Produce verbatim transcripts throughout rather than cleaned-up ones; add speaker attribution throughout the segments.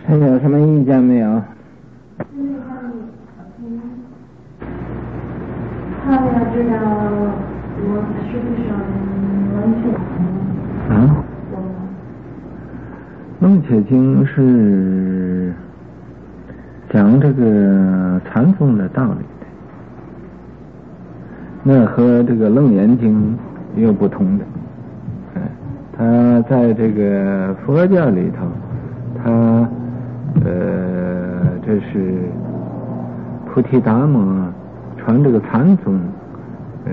Speaker 1: 还有什么意见没有？
Speaker 2: 他要知道我是不是冷血？
Speaker 1: 嗯，楞伽经是讲这个禅宗的道理的，那和这个楞严经又不同的。嗯，他在这个佛教里头，他呃，这是菩提达摩传这个禅宗，呃，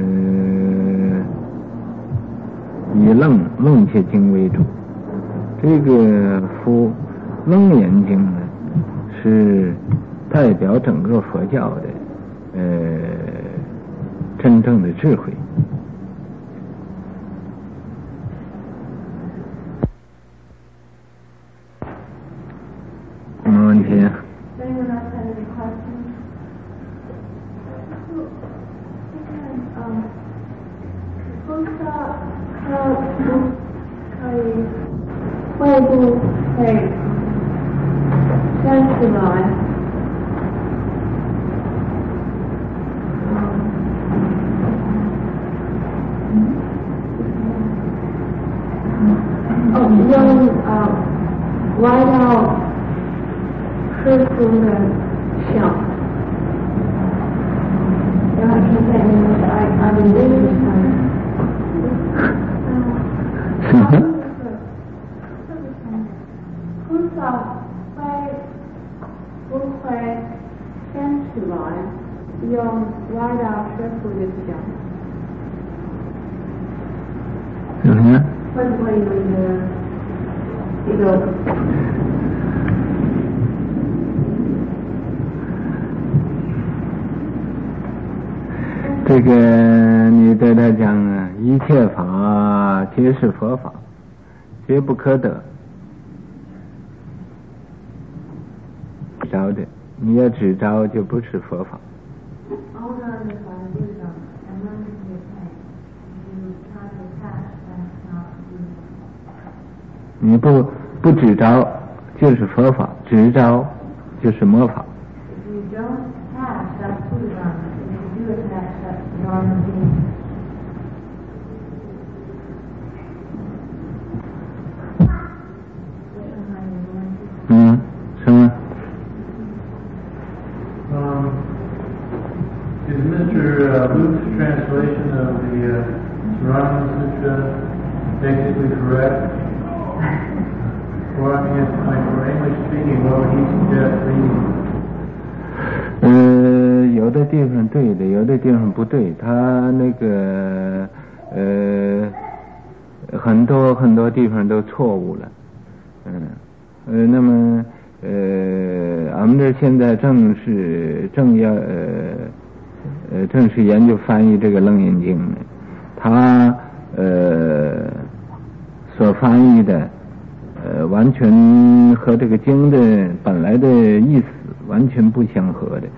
Speaker 1: 以楞楞伽经为主。这个佛楞严经呢，是代表整个佛教的呃真正的智慧。什么问题？
Speaker 2: 会不会站起来？哦，用啊歪到师傅的手，然后现在你们爱爱的这个
Speaker 1: 什么？
Speaker 2: 不会站起来，用歪到师傅的脚。
Speaker 1: 什么？
Speaker 2: 会不会有一个一个？
Speaker 1: 这个你对他讲啊，一切法皆是佛法，皆不可得。着的，你要只着就不是佛法。你不不只着就是佛法，只着就是魔法。嗯，什么？
Speaker 3: Is Mister Uh, Luke's translation of the uh, Sarana Sutra technically correct? Or I mean, like for English speaking, what would he suggest reading?
Speaker 1: 呃，有的地方对的，有的地方不对。他那个呃，很多很多地方都错误了。嗯，呃，那么呃，俺们这现在正是正要呃。呃，正是研究翻译这个楞严经呢，他呃所翻译的呃完全和这个经的本来的意思完全不相合的。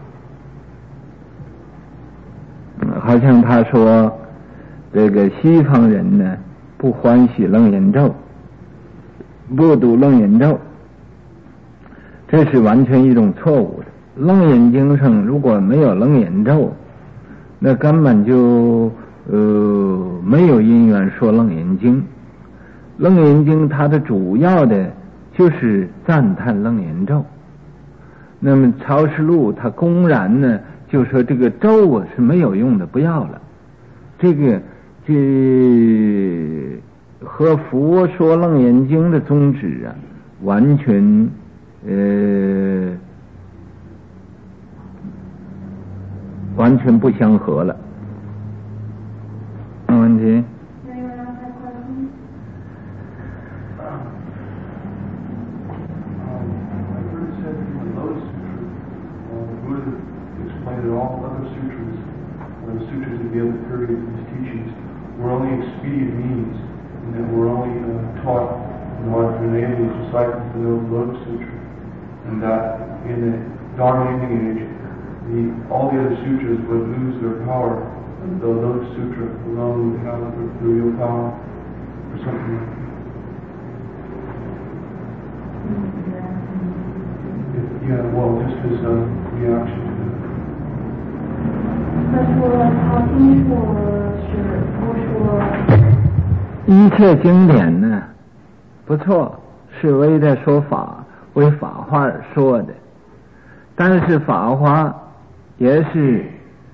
Speaker 1: 嗯，好像他说这个西方人呢不欢喜楞严咒，不读楞严咒，这是完全一种错误的。楞严经上如果没有楞严咒，那根本就呃没有因缘说楞严经。楞严经它的主要的就是赞叹楞严咒。那么曹实录他公然呢就说这个咒啊是没有用的，不要了。这个这和佛说楞严经的宗旨啊完全呃完全不相合了。没问题。
Speaker 3: All other sutras, or the sutras of the other periods of his teachings, were only expedient means, and that were only uh, taught in order to enable his disciples to know the Lotus Sutra, and that in the Dharma ending age, the, all the other sutras would lose their power, and the Lotus Sutra alone would have the, the real power, or something like that. Yeah, well, just as a reaction to that.
Speaker 2: 他说他听说是我说
Speaker 1: 一切经典呢，不错，是为了说法，为法化而说的，但是法化也是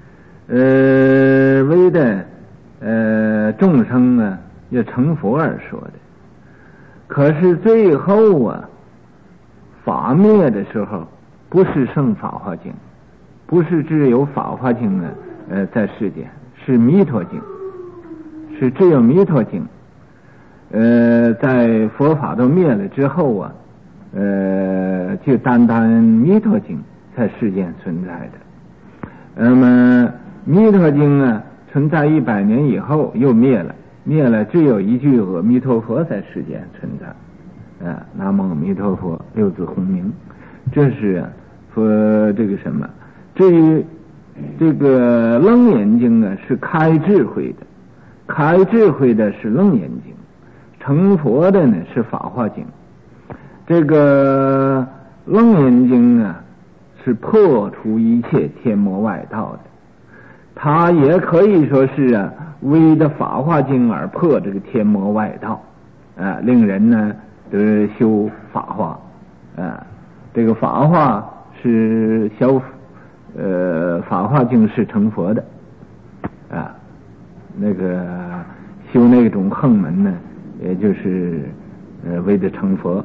Speaker 1: 呃为的呃众生啊要成佛而说的。可是最后啊法灭的时候，不是剩法华经，不是只有法华经啊呃在世间，是弥陀经，是只有弥陀经呃在佛法都灭了之后啊呃就单单弥陀经在世间存在的。那么弥陀经啊存在一百年以后又灭了，灭了只有一句阿弥陀佛在世间存在啊，南无阿弥陀佛，六字洪名，这是说这个什么。至于这个楞严经啊是开智慧的，开智慧的是楞严经，成佛的呢是法华经。这个楞严经啊是破除一切天魔外道的，它也可以说是啊为的法华经而破这个天魔外道啊，令人呢得修法华啊。这个法华是修呃法华经是成佛的啊，那个修那种横门呢也就是呃为的成佛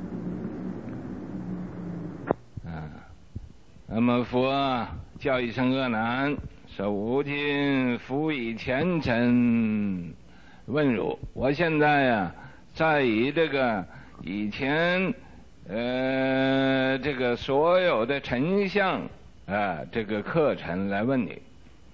Speaker 1: 啊。那么佛叫一声阿难，说吾今复以前尘问汝，我现在呀、啊、在以这个以前呃这个所有的尘相啊这个课程来问你，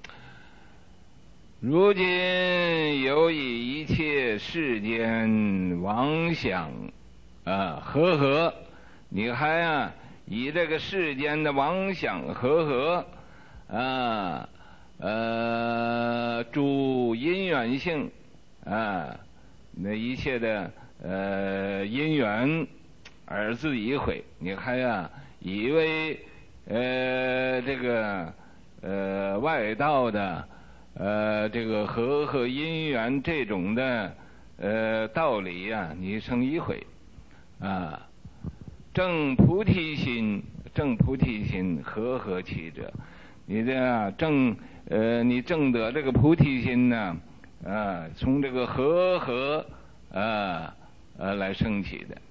Speaker 1: 如今有以一切世间妄想啊和合，你还啊以这个世间的妄想和合啊呃诸因缘性啊那一切的呃因缘而自以毁，你还啊以为呃这个呃外道的呃这个和合因缘这种的呃道理啊你生一毁啊。正菩提心，正菩提心和合其者，你这啊正呃你正得这个菩提心呢啊从这个和合啊呃来升起的。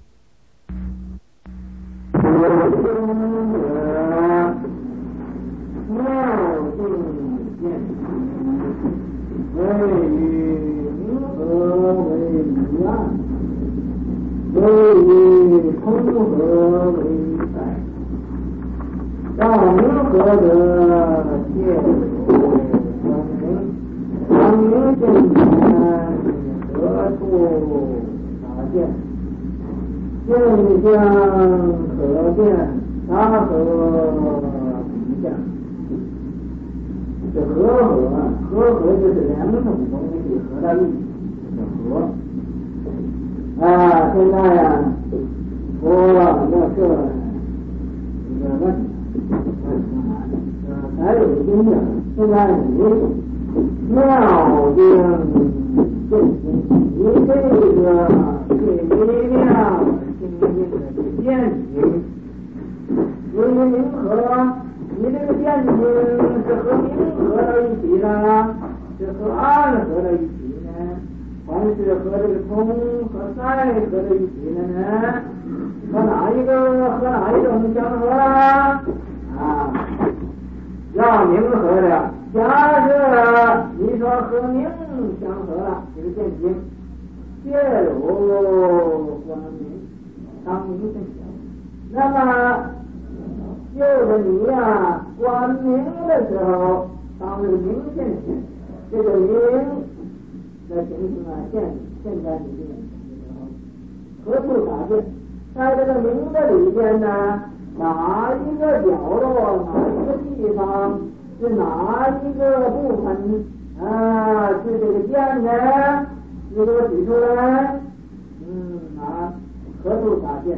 Speaker 4: 为以空和为在，让明和的切入光明，光明现前何处可见？现象可见，它和体相。这和合，和合就是两种东西合到一起，叫和。啊，现在呀、啊，我要设一个问题，呃，还有一个呢，现在你妙经正经，你这个最妙清净的是见经，由于明和，你这个见经是和明合到一起呢，是和暗合到一起呢？还是和这个通和塞合在一起的呢？和哪一个和哪一种相合啊？啊，要明合的。假设你说和明相合了，这个见经，借有光明，当明现前。那么，就着你呀、啊，观明的时候，当这个明现前，这个明。的情形啊，现现在你这个何处打见？在这个明的里边呢，哪一个角落，哪一个地方，是哪一个部分啊？是这个见呢？你给我举出来。嗯啊，何处打见？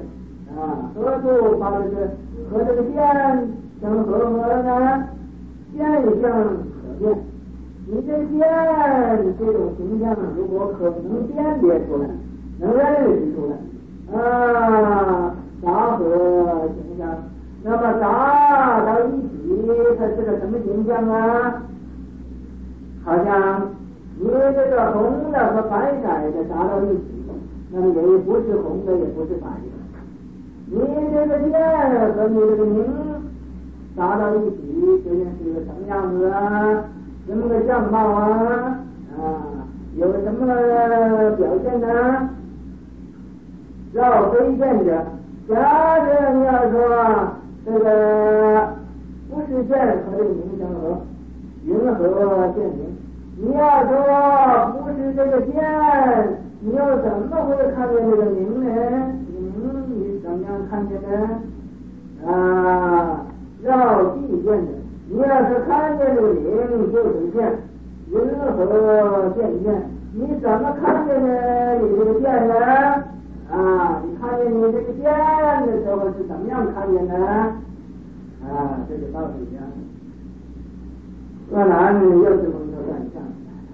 Speaker 4: 啊，何处把这个和这个变相合合呢？变相可变，你这变这种形象，如果可能辨别出来，能认识出来，啊，杂合形象，那么杂到一起，它是个什么形象啊？好像你这个红的和白色的杂到一起，那么也不是红的，也不是白的。你这个剑和你这个名杂到一起，究竟是个什么样子啊？什么个相貌啊？啊，有什么表现呢？绕推荐着，假设你要说这个不是剑和这个名相合，云和剑名。你要说不是这个剑，你又怎么会看见这个名呢？名你怎么样看见呢？啊，绕地见的。你要是看见这个名就是剑，云和剑剑，你怎么看见呢？你这个剑呢？啊，你看见你这个剑的时候是怎么样看见的？啊，这个道理一样。柯南又是蒙头转向。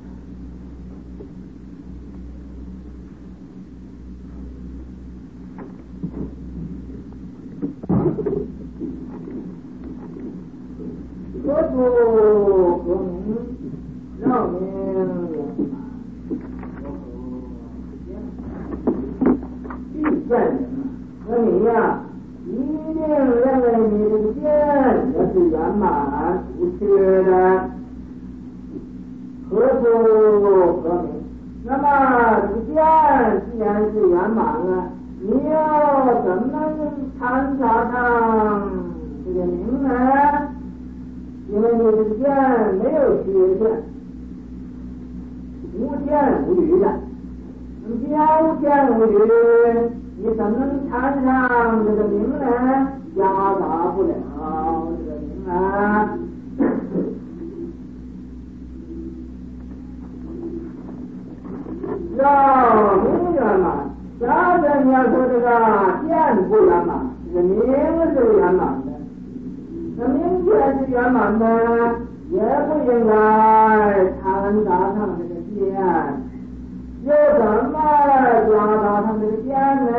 Speaker 4: 何处何名？绕名圆满，必见人啊！那你呀，一定认为你这个见也是圆满无缺的。何处何名？那么这个见既然是圆满了，你要怎么参查上这个名呢？因为你这个见没有缺陷，无见无余的。那么既然无见无余，你怎么能参上这个名呢？夹杂不了这个名啊。要名圆满，假设你要说这个见不圆满，这个名是圆满的。那名见是圆满的，也不应该掺杂上这个见，又怎么夹杂上这个见呢？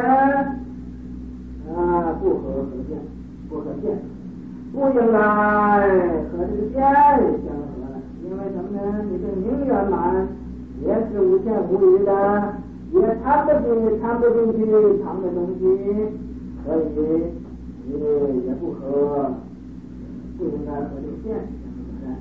Speaker 4: 啊，不合合见，不合见，不应该和这个见相合了。因为什么呢？你这名圆满也是无限无余的，也掺不进掺不进去藏的东西，所以你也不合。不应该和这个剑相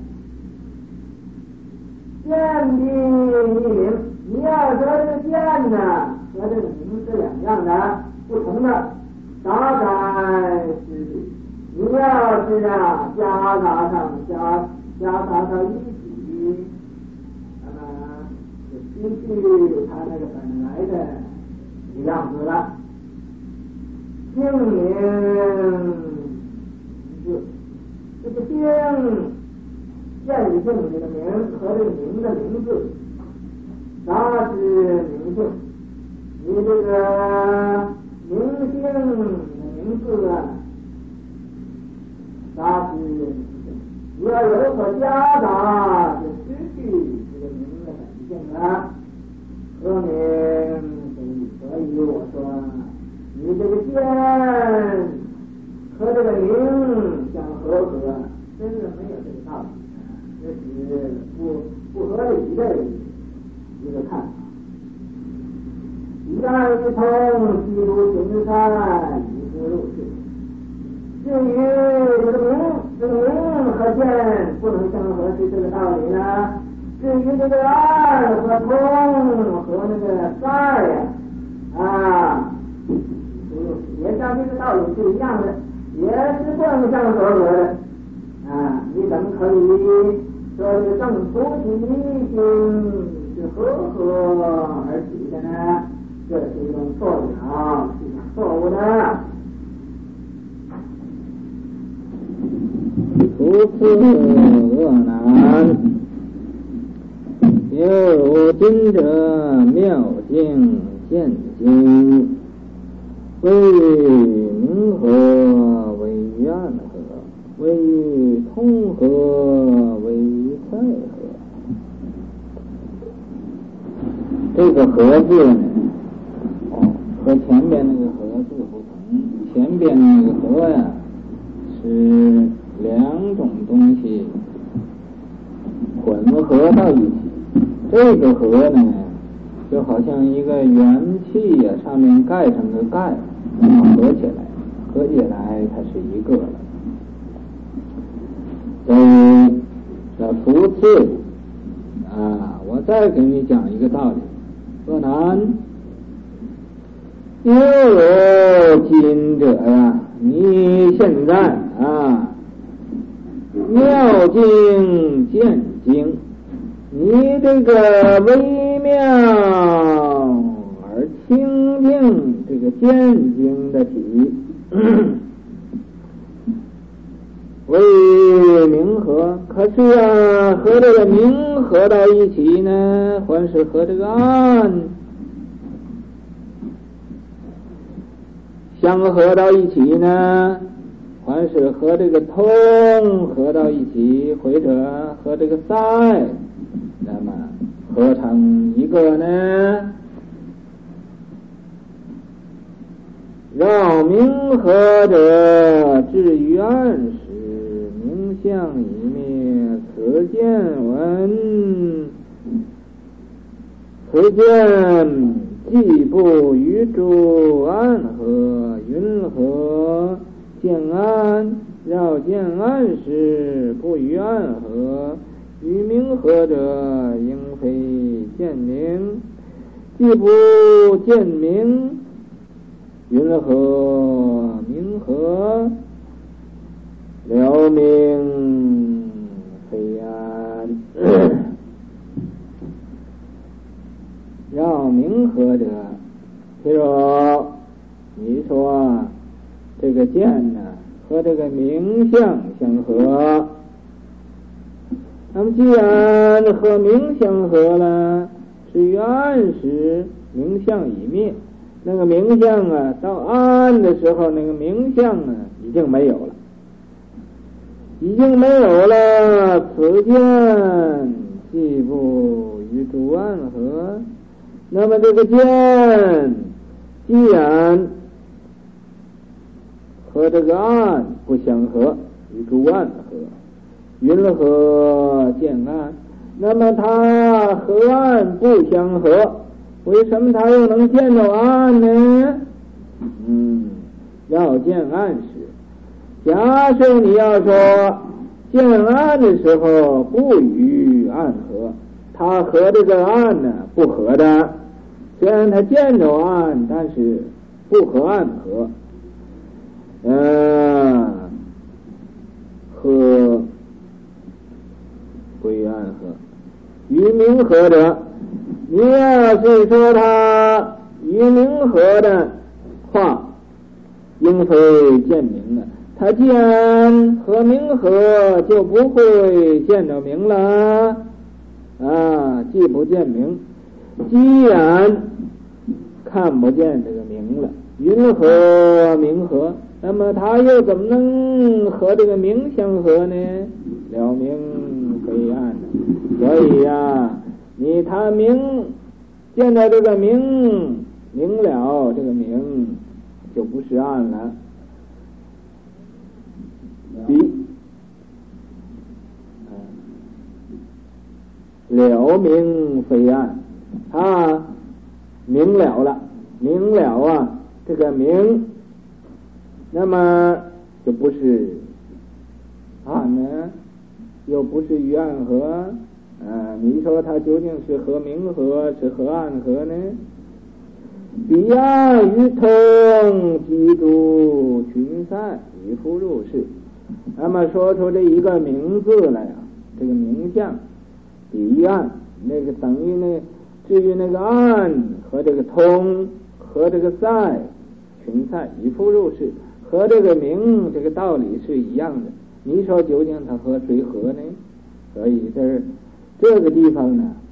Speaker 4: 合的。剑的一名，你要说这个剑呢和这个名是两样的，不同的，杂在之地。你要是啊夹杂上夹夹杂到一起，那么就失去它那个本来的一个样子了。姓名就。这个姓见姓这个名和这个名的名字，杂之名姓。你这个名姓的名字啊，杂之名姓。你要有所夹杂，就失去这个名的本性了。何名？所以我说，你这个见和这个名相合合，真是没有这个道理，这是不不合理的一个看法。一案一通，悉如行善，一不入世。至于这个名，这个名和见不能相合，是这个道理呢。至于这个案和通和那个善呀，啊，也像这个道理是一样的。也是正相合合的啊！你怎么可以说是正菩提心是和合而起的呢？这是一种错误，是一种错误的。
Speaker 5: 如此恶难，有今者妙境现今，归于明和为于暗合，为于通和，为于赛合。这个和字呢，和前边那个和字不同。前边那个和呀，是两种东西混合到一起。这个和呢，就好像一个元气呀，上面盖上个盖，然后合起来，合起来它是一个了。所以这福次啊，我再给你讲一个道理。说难，又有今者呀，你现在啊，妙境见经，你这个微妙而清净这个见经的体为明和，可是啊，和这个明合到一起呢，还是和这个暗相合到一起呢，还是和这个通合到一起，或者和这个赛，那么合成一个呢？绕明和者至于暗时，明相已灭，此见闻，此见既不与诸暗合，云何见暗？绕见暗时不与暗合，与明合者应非见明，既不见明，云何明合？了明非暗。绕明合者，譬如你说这个见呢和这个明相相合，那么既然和明相合了，至于暗时明相已灭，那个明相啊到暗的时候，那个明相啊已经没有了，已经没有了。此见既不与诸暗合，那么这个见既然和这个暗不相合，与诸暗合，云何见暗？那么它和暗不相合，为什么它又能见到暗呢？嗯，要见暗时，假设你要说见暗的时候不与暗合，它和这个暗呢不合的，虽然它见着暗，但是不和暗合。呃，和不与暗合，与明合者，你要是说它与明合的话，应非见明了。它既然和明合，就不会见着明了啊，既不见明，既然看不见这个明了，云何明合？那么它又怎么能和这个明相合呢？了明非暗。所以呀、啊，你他明见到这个明，明了这个明就不是暗了。比了明非暗，他明了了，明了啊，这个明，那么就不是暗呢，又不是与暗合啊。你说它究竟是和明合，是和暗合呢？彼暗于通，记住群散，以复入世。那么说出这一个明字来啊，这个明相，彼暗那个等于那，至于那个暗和这个通和这个散群散，以复入世，和这个明这个道理是一样的。你说究竟它和谁合呢？所以这这个地方呢，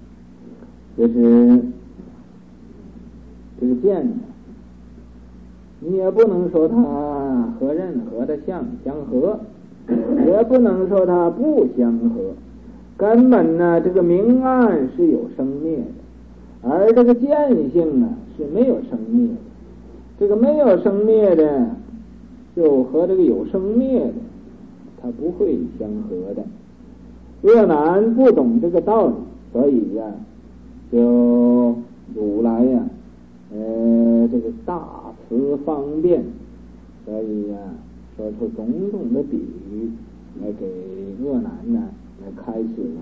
Speaker 5: 就是这个见呢， 你也不能说它和任何的相相合，也不能说它不相合。根本呢，这个明暗是有生灭的，而这个见性呢是没有生灭的。这个没有生灭的，就和这个有生灭的，它不会相合的。恶男不懂这个道理，所以呀、啊，就如来呀、啊，呃，这个大慈方便，所以呀、啊，说出种种的比喻来给恶男呢，来开示恶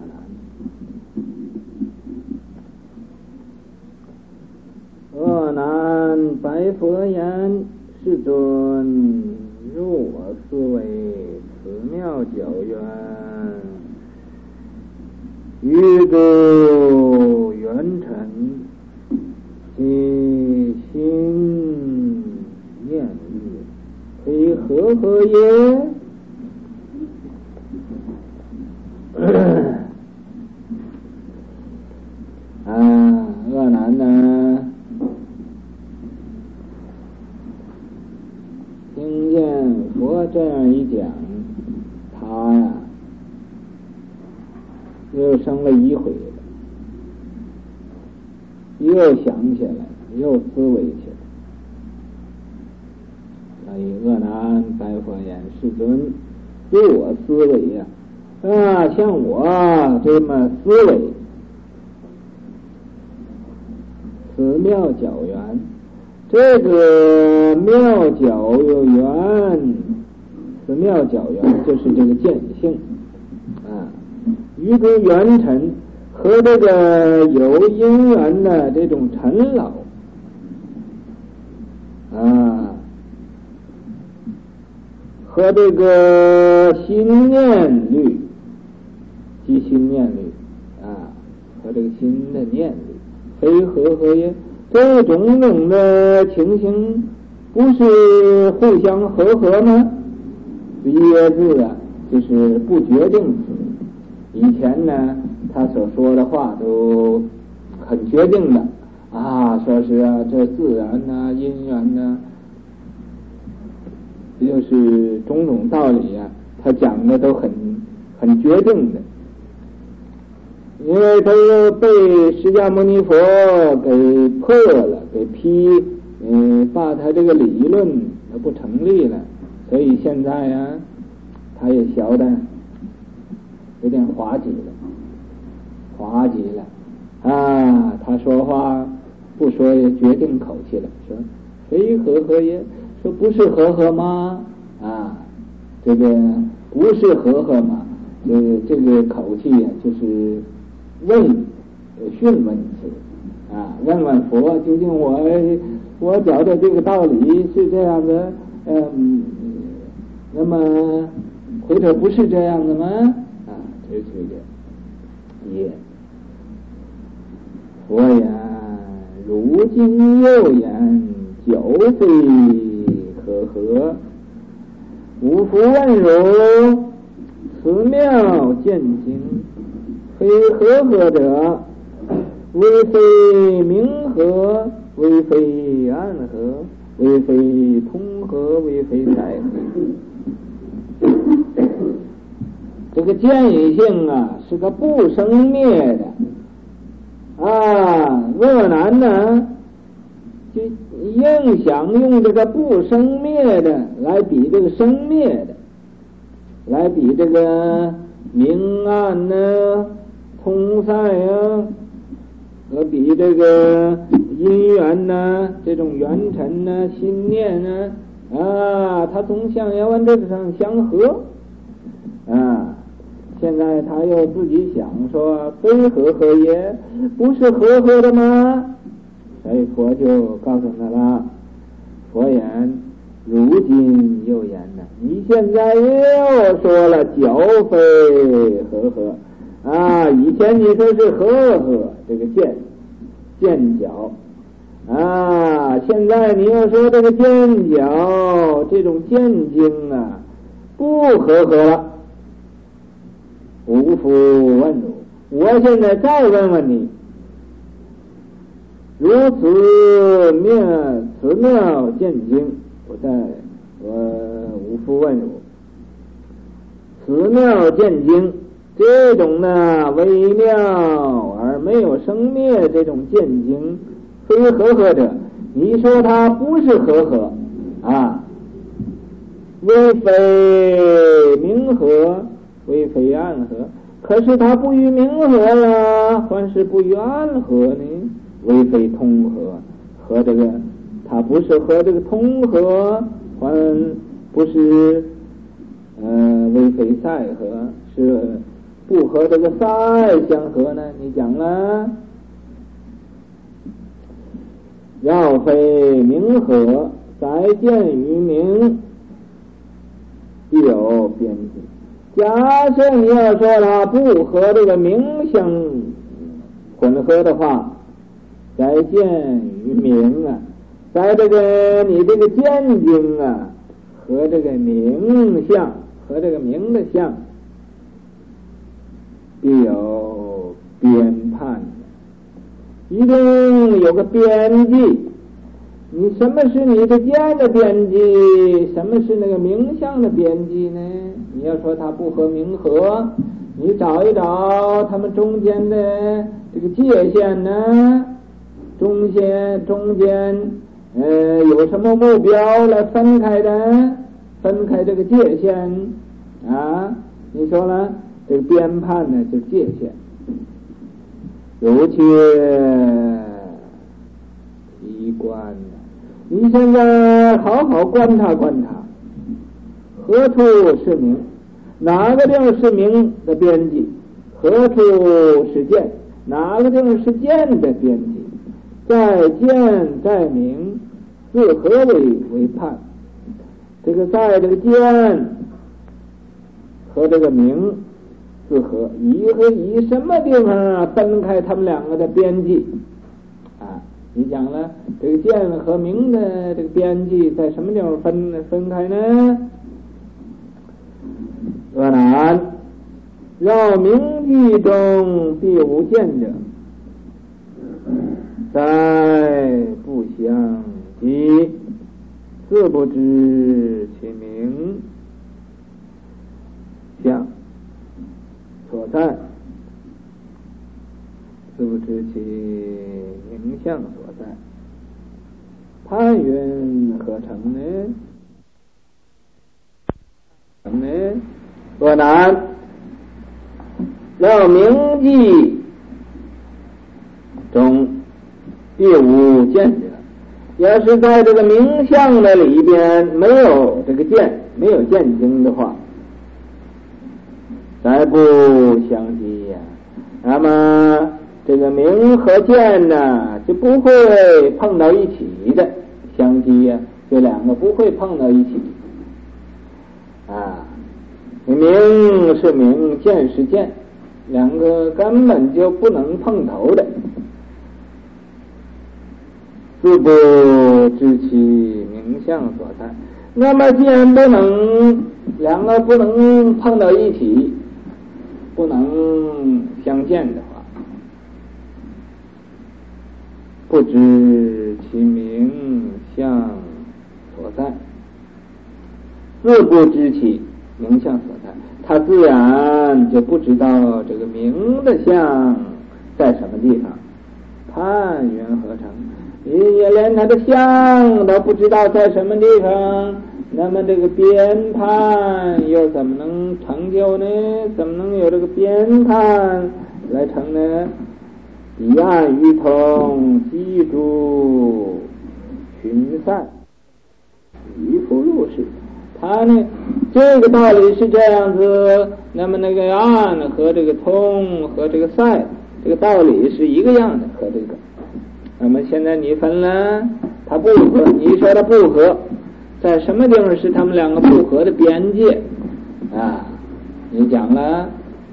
Speaker 5: 男。恶男白佛言：世尊，入我思维，此妙较远，于诸缘尘，其心念欲，非何何也？啊，恶男呢，听见佛这样一讲，他呀又生了疑悔了，又想起来，又思维起来。所以恶男白佛言：世尊，对我思维呀、啊，啊，像我这么思维，此妙较圆，这个妙较圆，此妙较圆就是这个见性啊，于诸缘尘和这个有因缘的这种尘劳啊，和这个心念律，即心念律啊，和这个心的念律，非和合也。这种种的情形，不是互相和合吗？约字啊，就是不决定词。以前呢，他所说的话都很决定的啊，说是啊，这自然呐、啊、因缘呐、啊，就是种种道理呀、啊，他讲的都很很决定的。因为都被释迦牟尼佛给破了，给批，嗯，把他这个理论不成立了，所以现在呀、啊，他也晓得有点滑稽了，滑稽了啊！他说话不说决定口气了，说非和合也，说不是和合吗？啊，这个不是和合吗？这个这个口气呀、啊，就是问询问词啊，问问佛究竟我我讲的这个道理是这样的，嗯，那么回头不是这样的吗？啊，这是这个也。佛言：如今又言，久非和合，吾复问汝，此妙见行，非和合者，为非明和，为非暗和，为非通和，为非在和。这个见性啊，是个不生灭的啊，恶男呢，就硬想用这个不生灭的来比这个生灭的，来比这个明暗呢、通塞啊，和比这个因缘呢、这种缘尘呢、心念呢啊，它总想要往这个上相合啊。现在他又自己想说非和合也，不是和合的吗？所以佛就告诉他了，佛言：如今又言呢，你现在又说了较非和合啊，以前你说是和合这个见见角啊，现在你又说这个见角这种见经啊不和合了。吾复问汝，我现在再问问你，如此妙此妙见经， 不在我无复问汝。此妙见经，这种呢微妙而没有生灭这种见经，非和合者，你说它不是和合啊，为非明和，为非暗合，可是它不与明和了，还是不与暗合呢？为非通和，和这个它不是和这个通和，还不是呃为非赛合，是不和这个赛相合呢？你讲了，要非明和，再见于明，必有边际。假设你要说它不和这个明相混合的话，再见于明啊，在这个你这个见经啊和这个明相和这个明的相必有边判，一定有个边际。你什么是你的见的边际，什么是那个明相的边际呢？你要说它不和明合，你找一找他们中间的这个界限呢，中间中间呃有什么目标来分开的，分开这个界限啊？你说了，这个边判呢就是界限，尤其一观呢。你现在好好观察观察，何处是明？哪个地方是明的边际？何处是见？哪个地方是见的边际？在见在明，自何为为判？这个在这个见和这个明自何？以和以什么地方啊分开他们两个的边际？啊，你讲了这个见和明的这个边际在什么地方分分开呢？若难，绕明际中必无见者，在不相即，自不知其明相所在，自不知其明相所在，判云何成呢？成呢？若难，绕明际中必无见者。要是在这个明相的里边没有这个见，没有见经的话，再不相即呀，那么这个明和见呢就不会碰到一起的，相即呀，这两个不会碰到一起啊。明是明，见是见，两个根本就不能碰头的，自不知其明相所在。那么既然不能两个不能碰到一起，不能相见的话，不知其明相所在，自不知其明相所在，他自然就不知道这个明的相在什么地方，判云何成？你也连他的相都不知道在什么地方，那么这个边判又怎么能成就呢？怎么能有这个边判来成呢？彼岸于通，记住群散，于复入世。他呢，这个道理是这样子，那么那个暗和这个通和这个赛，这个道理是一个样的，和这个。那么现在你分了，它不合，你说它不合，在什么地方是他们两个不合的边界啊？你讲了，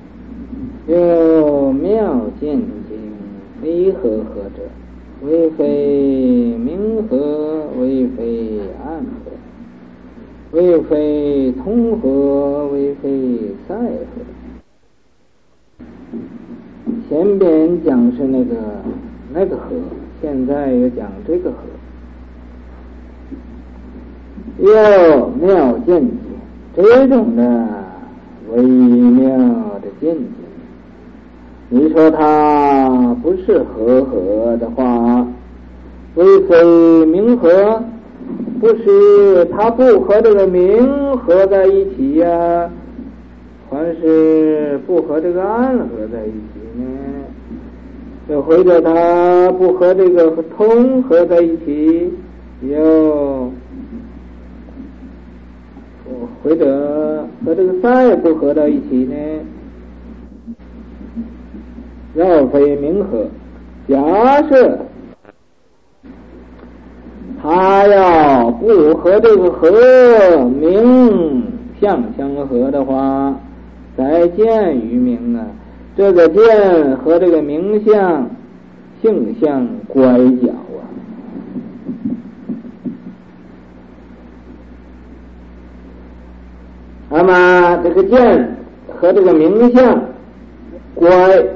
Speaker 5: 有妙见经，非和合者，为非明和，为非暗合。为非通和，为非赛合。前边讲是那个那个和，现在又讲这个和。 有妙见解，这种的微妙的见解，你说它不是和合的话，为非明和，不是它不和这个明合在一起呀、啊，还是不和这个暗合在一起呢？又或者它不和这个通合在一起，又或者和这个赛不合到一起呢？要非明合，假设它要不和这个和明相相合的话，再见于明啊，这个见和这个明相性相乖角啊。那么这个见和这个明相乖，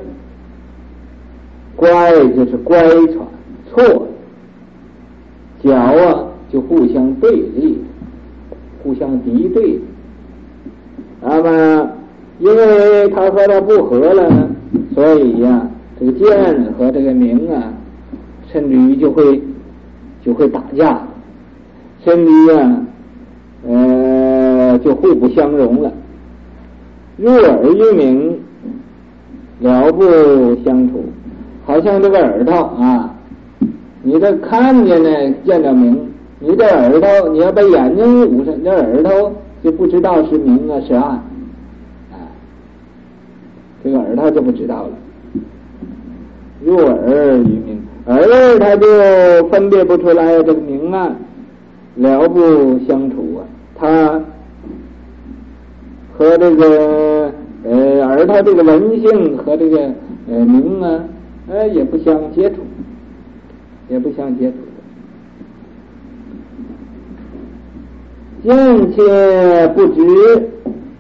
Speaker 5: 乖就是乖传错，角啊就互相对立，互相敌对。那么因为它和它不合了，所以呀、啊，这个见和这个明啊，甚至于就会就会打架，甚至于啊，呃，就互不相容了。入耳于明，了不相处，好像这个耳朵啊，你这看见呢，见着明，你这耳朵，你要把眼睛捂上，这耳朵就不知道是明啊是暗。这个耳他就不知道了，入耳于明，耳他就分别不出来这个明暗，了不相处啊。他和这个呃耳他这个文性和这个呃明啊，呃也不相接触，也不相接触的，见且不知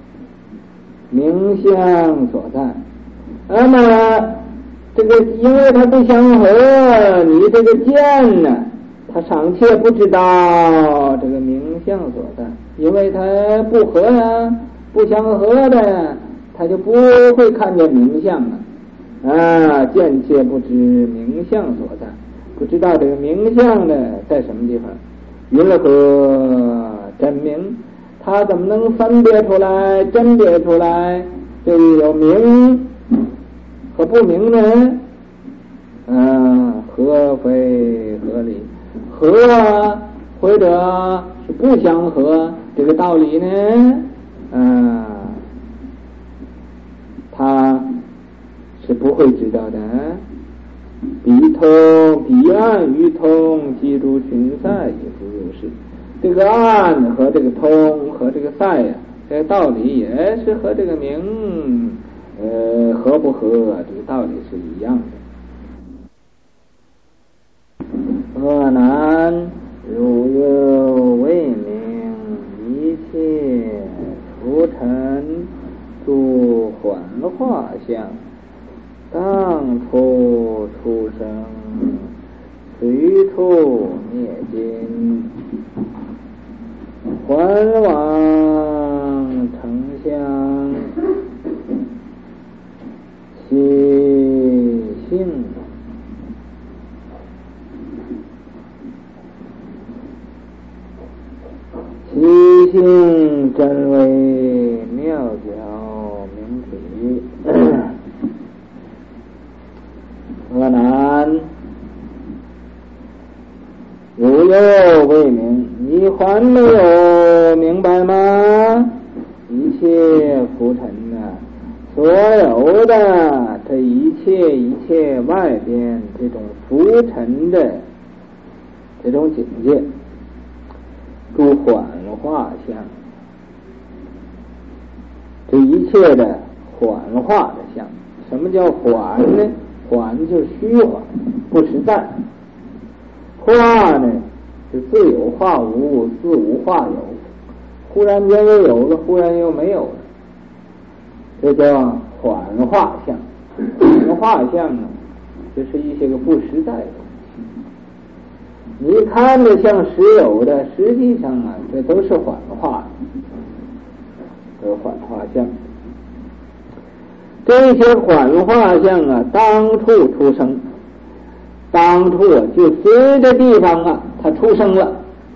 Speaker 5: 明相所在。那么这个因为它不相合，你这个见呢，它尚且不知道这个明相所在，因为它不合呀、啊，不相合的，它就不会看见明相啊。啊，见且不知明相所在，不知道这个明相呢在什么地方，云何真明？他怎么能分别出来、甄别出来这里有明和不明呢？啊，合非合理，合啊或者是不相合，这个道理呢，啊，他是不会知道的。彼通彼岸于通，即如群赛也不如是。这个暗和这个通和这个赛呀、啊，这个道理也是和这个明，呃，合不合这个道理是一样的。恶难如有未明，一切浮沉诸幻化相，当初出生，随处灭尽。还往丞相其性，其性真为妙角明体。恶难如有未明，你还没有明白吗？一切浮尘啊，所有的这一切一切外边这种浮尘的这种境界，诸幻化相，这一切的幻化的相。什么叫幻呢？幻就是虚幻，不实在。化呢是自有化无，自无化有，忽然间又有了，忽然又没有了，这叫幻化相。幻化相呢，就是一些个不实在的东西。 你看着像实有的，实际上啊，这都是幻化，都是幻化相。这些幻化相啊，当处出生，当处啊，就随着地方啊，它出生了，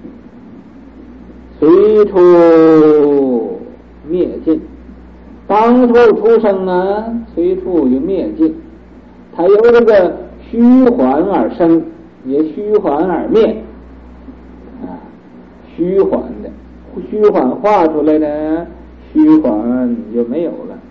Speaker 5: 随处灭尽。当处出生啊，随处就灭尽。它由这个虚幻而生，也虚幻而灭啊，虚幻的虚幻化出来的，虚幻就没有了。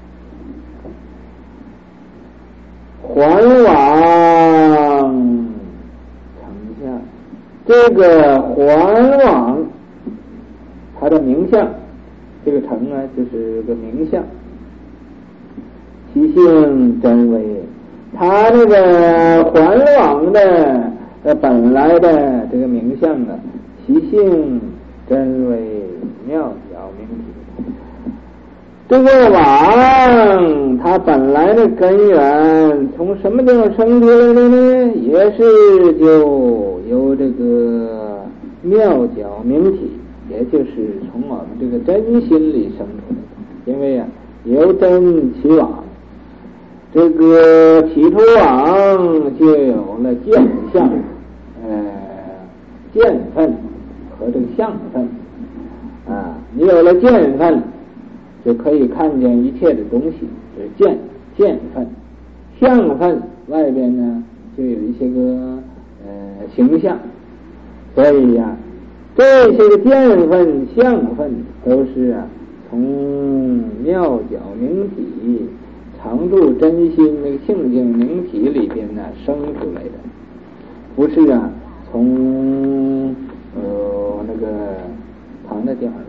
Speaker 5: 环网成相，这个环网它的名相，这个成啊就是个名相，其性真微。它那个环网的呃本来的这个名相啊，其性真微妙巧明体。这个网它本来的根源从什么地方生出来的呢？也是就由这个妙巧明体，也就是从我们这个真心里生出来的。因为啊，由真起网，这个起初网就有了见相，呃，见分和这个相分啊。你有了见分，就可以看见一切的东西，就是见见分。相分外边呢，就有一些个呃形象，所以呀、啊，这些个见分、相分都是啊，从妙巧明体。常住真心那个性净明体里边呢生出来的，不是啊从呃那个旁的地方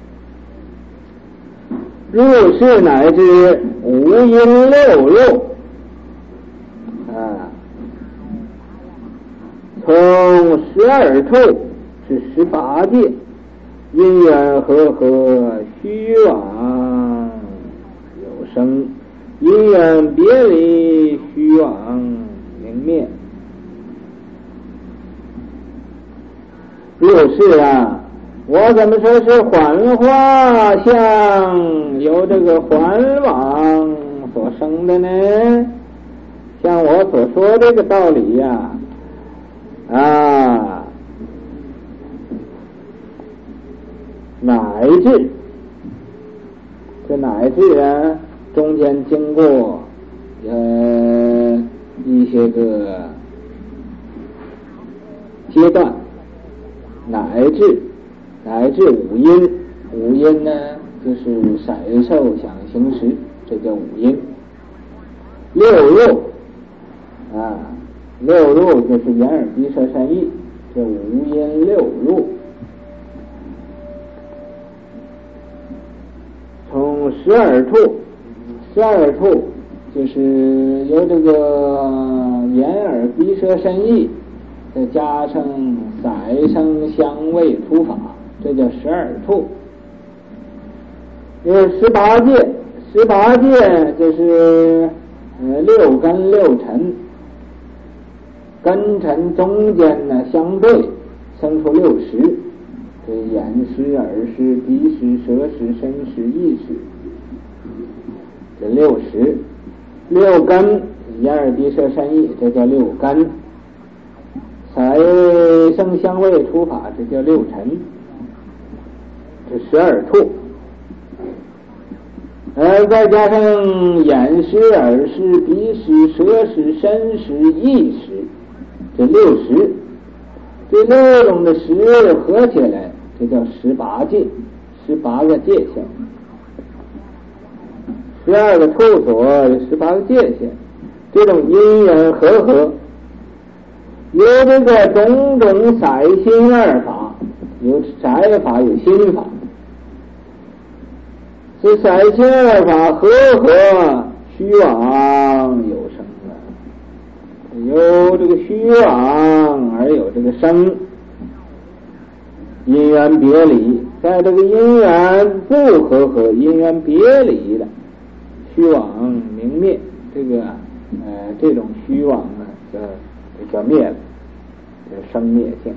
Speaker 5: 来的。入世乃至五阴六路啊，从十二处至十八界，因缘和合，虚妄有生。因缘别离，虚妄明灭。入世啊，我怎么说是幻化相由这个幻网所生的呢？像我所说这个道理呀、啊，啊，乃至这乃至啊。中间经过呃一些个阶段，乃至乃至五阴，五阴呢就是色受想行识，这叫五阴。六入啊，六入就是眼耳鼻舌身意，这五阴六入。从十二处。十二处就是由这个眼耳鼻舌身意，再加上色声香味触法，这叫十二处。因为十八界，十八界就是呃六根六尘，根尘中间呢相对生出六识，这眼识、耳识、鼻识、舌识、身识、意识。这六识，六根，眼耳鼻舌身意，这叫六根。色声香味触法，这叫六尘。这十二处，呃，再加上眼识、耳识、鼻识、舌识、身识、意识，这六识，这六种的识合起来，这叫十八界，十八个界限。十二个处所，十八个界限，这种因缘和合，有这个种种色心二法，有色法，有心法。是色心二法和合，虚妄有生了，有这个虚妄而有这个生，因缘别离，在这个因缘不和合、因缘别离的。虚妄明灭，这个呃这种虚妄呢，叫叫灭了。 这生灭性。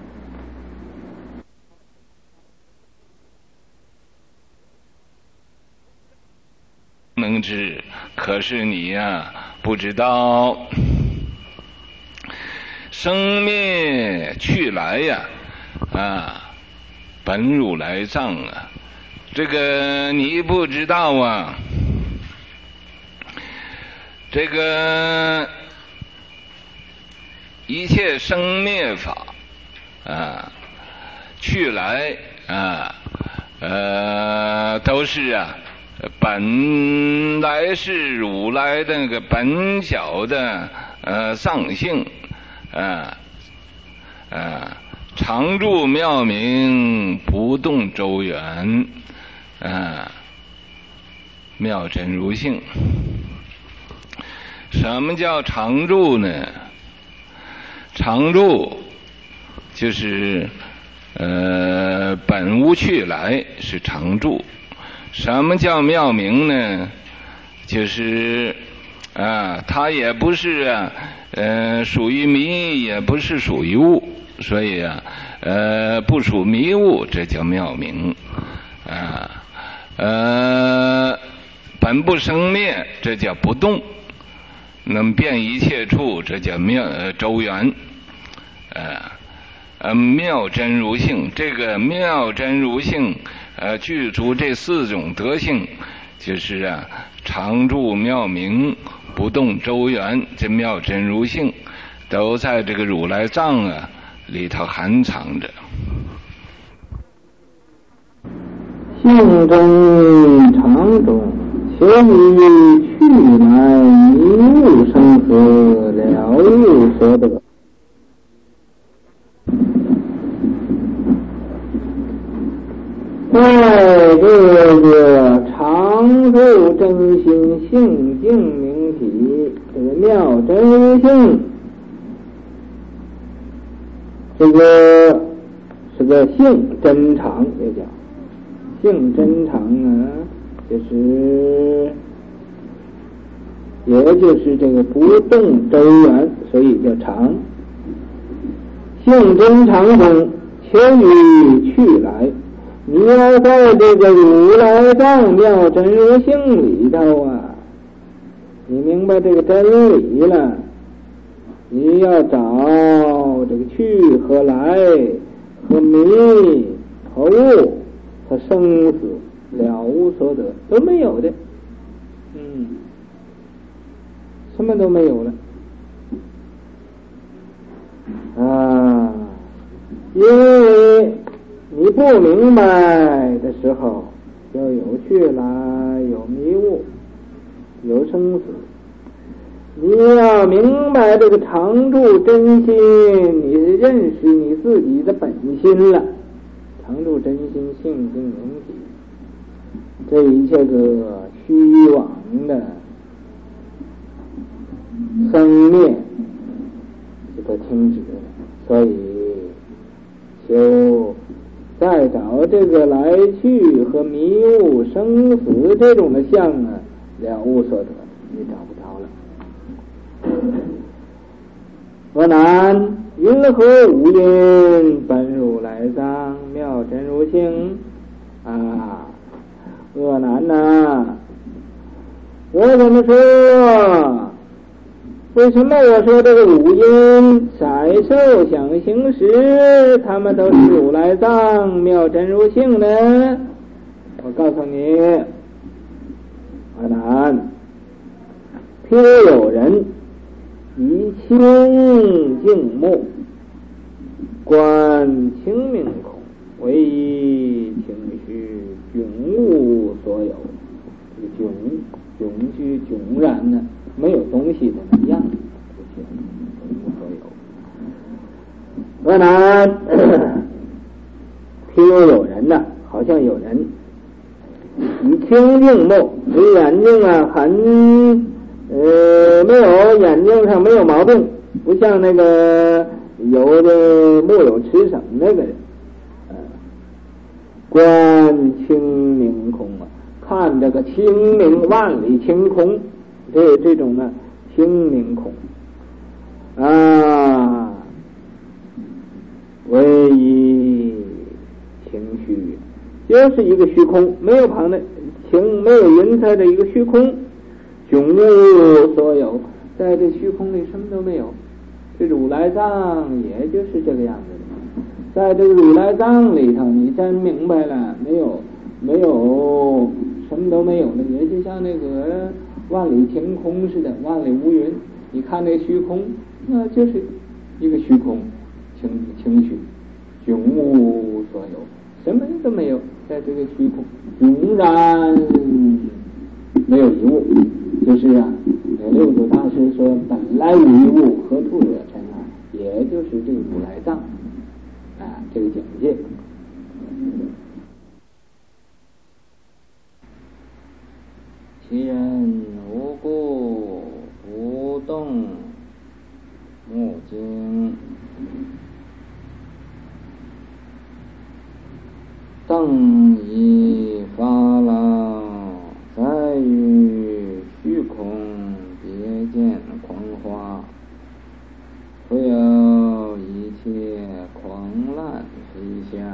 Speaker 6: 能知，可是你呀、啊、不知道生灭去来呀啊，本如来藏啊，这个你不知道啊。这个一切生灭法啊，去来啊，呃，都是啊。本来是如来的那个本小的呃藏性啊啊，常住妙明，不动周圆啊，妙真如性。什么叫常住呢？常住就是呃本无去来是常住。什么叫妙明呢？就是啊，它也不是啊，呃，属于迷，也不是属于悟，所以啊，呃，不属迷悟，这叫妙明啊。呃，本不生灭，这叫不动。那么遍一切处，这叫妙呃周圆。呃呃，妙真如性，这个妙真如性。呃，具足这四种德性，就是啊，常住妙明，不动周圆，这妙真如性，都在这个如来藏啊里头含藏着。
Speaker 5: 性中常中，且以去来迷悟生死，了悟所得。在这个常住真心性净明体，这个妙真性，这个是个性真常，也叫性真常啊，就是也就是这个不动周圆，所以叫常。性真常中，且与去来。你要在这个如来藏妙真如性里头啊，你明白这个真理了，你要找这个去和来和迷和悟和生死了无所得，都没有的，嗯，什么都没有了啊，因为你不明白的时候，就有去来，有迷雾，有生死。你要明白这个常住真心，你认识你自己的本心了。常住真心性净明体，这一切个虚妄的生灭就都停止了，所以就再找这个来去和迷雾生死这种的相啊，了无所得，你找不着了。阿难，云何无因本如来藏妙真如性啊？阿难呐、啊，我怎么说？为什么我说这个五阴色受想行识他们都是如来藏妙真如性呢？我告诉你，阿难，譬如有人以清净目观清明空，唯以情绪迥物所有，这个迥迥虚迥然呢，没有东西的那样子，所有。阿难，譬如有人呢，好像有人以清净目，你眼睛啊很呃没有眼睛上没有毛病，不像那个有的目有痴省那个人，呃，观清明空啊，看这个清明万里晴空。这这种呢，清明空啊， 就是一个虚空，没有旁的情，没有云彩的一个虚空，穷无所有，在这虚空里什么都没有。这如来藏也就是这个样子的，在这个如来藏里头，你真明白了没有？没有，什么都没有了，也就像那个万里天空似的，万里无云。你看那虚空，那就是一个虚空，情情绪，永无所有，什么都没有，在这个虚空，永然没有一物。就是啊，六祖大师说：“本来无一物，何处惹尘埃？”也就是这个如来藏啊，这个境界。其人无故不动目睛，当以发牢，在于虚空，别见狂花，会有一切狂乱飞翔。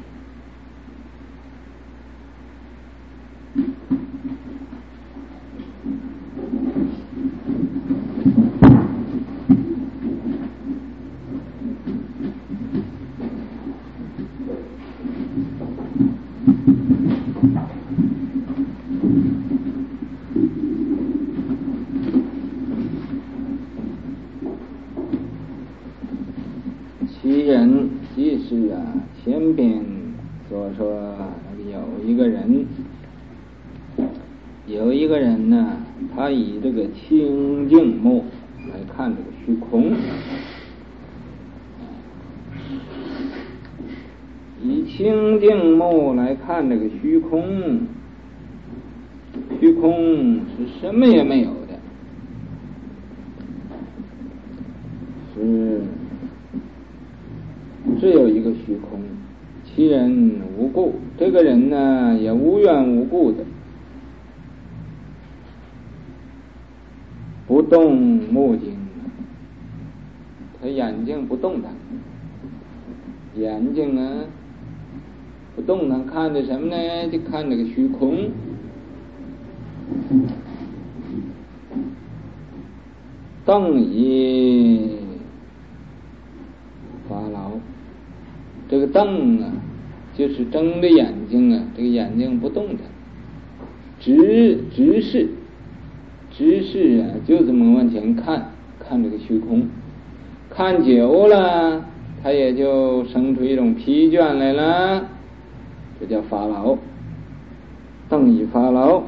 Speaker 5: 其人即是啊，前边所说有一个人，有一个人呢，他以这个清净目来看这个虚空，以清净目来看这个虚空，虚空是什么也没有的，是只有一个虚空，其人无故，这个人呢也无缘无故的不动目睛，他眼睛不动弹，眼睛呢不动弹，看着什么呢？就看这个虚空。瞪以发牢，这个瞪啊，就是睁着眼睛啊，这个眼睛不动弹，直直视，直视啊，就这么往前看，看这个虚空，看久了，他也就生出一种疲倦来了，这叫发牢。瞪以发牢，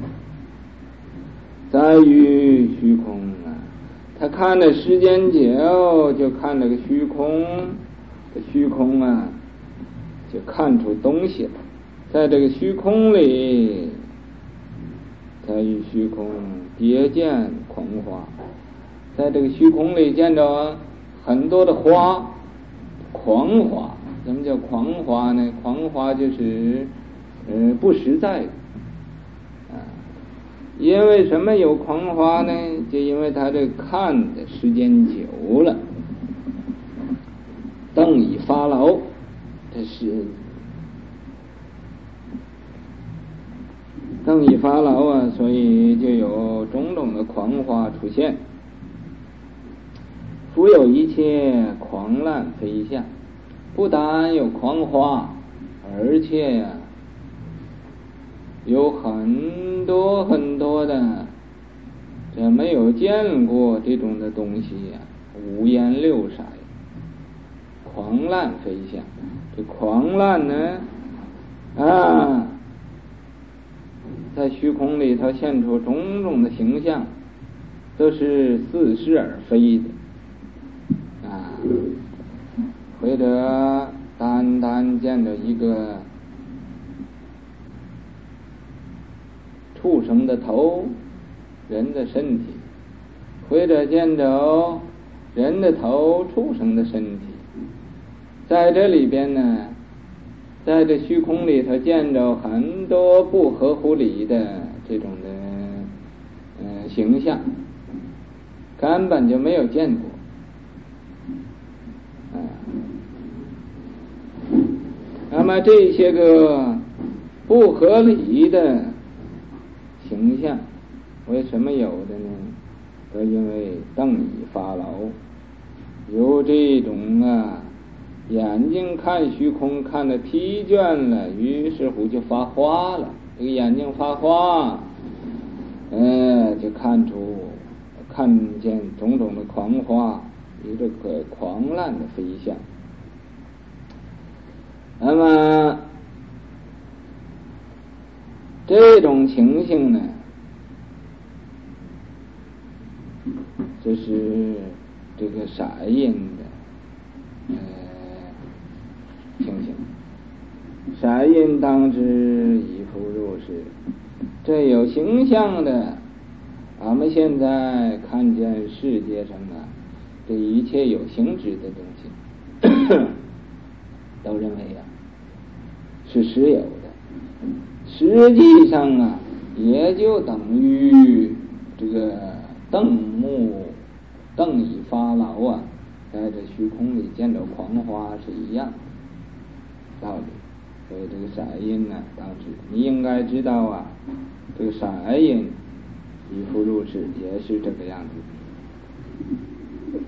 Speaker 5: 在于虚空啊，他看的时间久，就看这个虚空，这虚空啊，就看出东西了。在这个虚空里，在于虚空别见狂花，在这个虚空里见着很多的花，狂花。什么叫狂花呢？狂花就是呃不实在的啊。因为什么有狂花呢？就因为他这看的时间久了，瞪以发牢，这是瞪以发牢啊，所以就有种种的狂花出现。复有一切狂乱飞翔，不但有狂花，而且呀、啊，有很多很多的这没有见过这种的东西呀、啊，五颜六色，狂乱飞翔。这狂乱呢啊，在虚空里头现出种种的形象，都是似是而非的啊，或者单单见着一个畜生的头，人的身体，或者见着人的头，畜生的身体。在这里边呢，在这虚空里头见着很多不合乎理的这种的呃形象，根本就没有见过。那么这些个不合理的形象，为什么有的呢？都因为瞪以发劳，有这种啊眼睛看虚空看得疲倦了，于是乎就发花了。这个眼睛发花，呃，就看出看见种种的狂花，有这个狂滥的飞翔。那么这种情形呢，这是这个色音的呃情形。色音当知以复如是，这有形象的，俺们现在看见世界上啊，这一切有形质的东西都认为啊是实有的，实际上啊也就等于这个瞪目瞪以发劳啊，在这虚空里见着狂花是一样道理。所以这个色音呢，当时你应该知道啊，这个色音以复如是也是这个样子。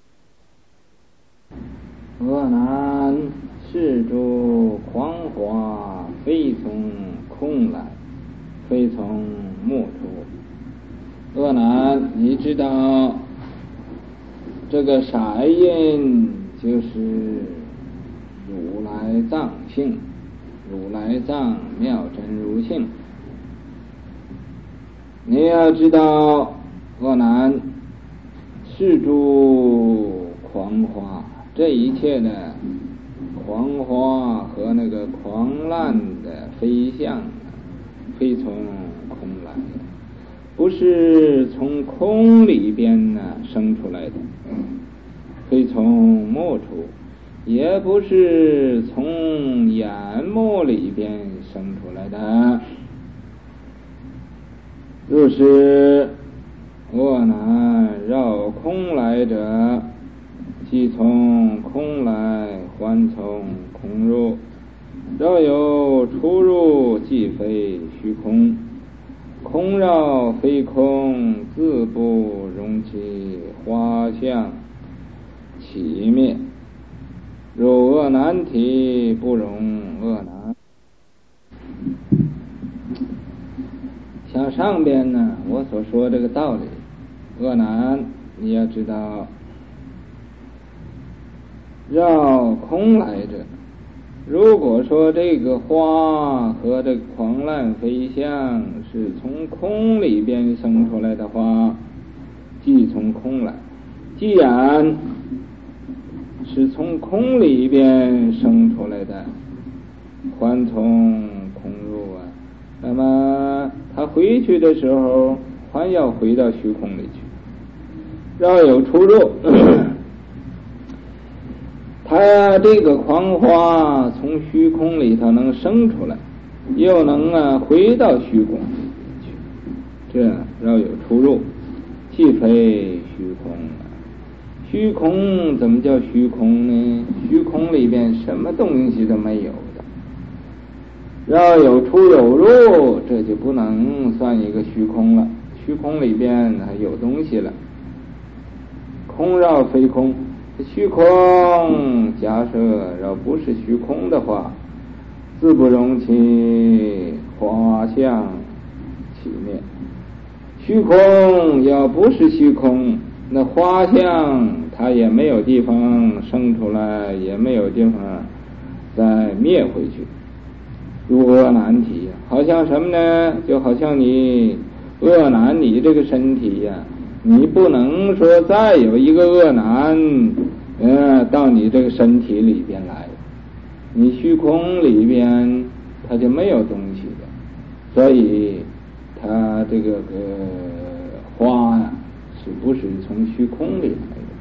Speaker 5: 恶男是诸狂花非从空来，非从目出。恶男，你知道这个色音就是如来藏性，如来藏妙真如性。你要知道，恶男，是诸狂花，这一切的狂花和那个狂滥的飞象，非从空来的，不是从空里边呢生出来的，非从目出，也不是从眼目里边生出来的。若是恶男绕空来者，即从空来，还从空入，绕有出入，即非虚空。空绕非空，自不容其花相起灭。若恶男体，不容恶男。像上边呢我所说这个道理，恶男你要知道，绕空来者，如果说这个花和这个狂滥飞象是从空里边生出来的话，即从空来。既然是从空里边生出来的，还从空入啊，那么他回去的时候还要回到虚空里去，要有出入。他这个狂花从虚空里头能生出来，又能啊回到虚空里去，这要有出入，既非虚空啊。虚空怎么叫虚空呢？虚空里边什么东西都没有的，要有出有入，这就不能算一个虚空了。虚空里边还有东西了，空绕非空。虚空假设要不是虚空的话，自不容其花相起灭。虚空要不是虚空，那花相它也没有地方生出来，也没有地方再灭回去。如恶男体，好像什么呢？就好像你恶男，你这个身体呀、啊，你不能说再有一个恶男呃到你这个身体里边来，你虚空里边它就没有东西的，所以它这个个花呀、啊，是不是从虚空里来的？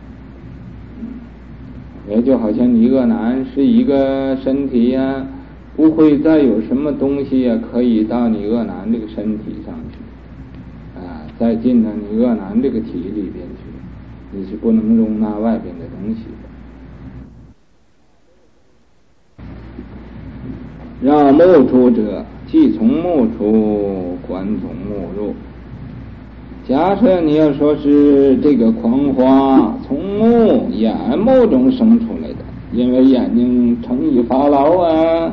Speaker 5: 嗯，也就好像你恶男是一个身体呀、啊，不会再有什么东西呀、啊、可以到你恶男这个身体上去啊，再进到你恶男这个体里边去，你是不能容纳外边的东西的。让目出者， 气从目出，观从目入。假设你要说是这个狂花从目眼目中生出来的，因为眼睛成已发老啊，